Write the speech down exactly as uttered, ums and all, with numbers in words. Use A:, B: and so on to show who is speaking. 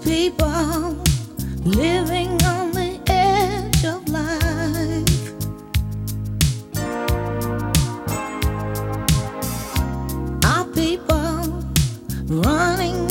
A: people living on the edge of life. Our people running